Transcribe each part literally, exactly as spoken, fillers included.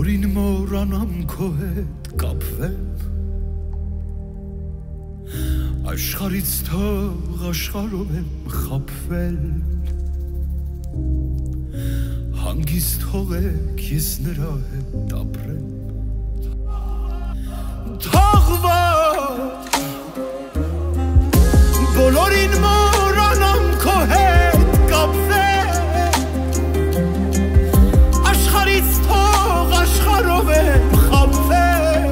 բոլորին մորանամ քո հետ կապվեմ Աշխարից թող աշխարհով եմ խաբվել Հանգիստ թողեք ես նրա հետ ապրեմ Թողված բոլորին մորանամ քո հետ կապվեմ Աշխարից թող աշխարհով եմ խաբվել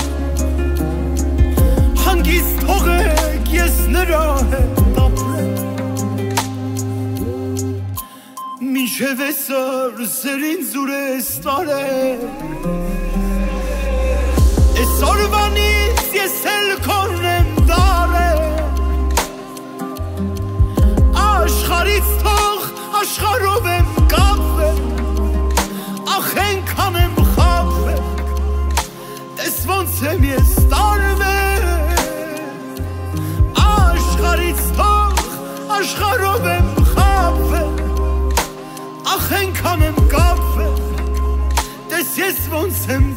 Հանգիստ թողեք ես նրա հետ ապրեմ Մինչև այսօր սերին զուր ես տարել Այսօրվանից ես էլ քոնն եմ դարել Աշխարից թող աշխարհով եմ կապվել Ախ ենքան եմ խաբվել Տես ոնց եմ ես տարվել Աշխարից թող աշխարհով եմ խաբվել Ախ ենքան եմ կապվել Տես ես ոնց եմ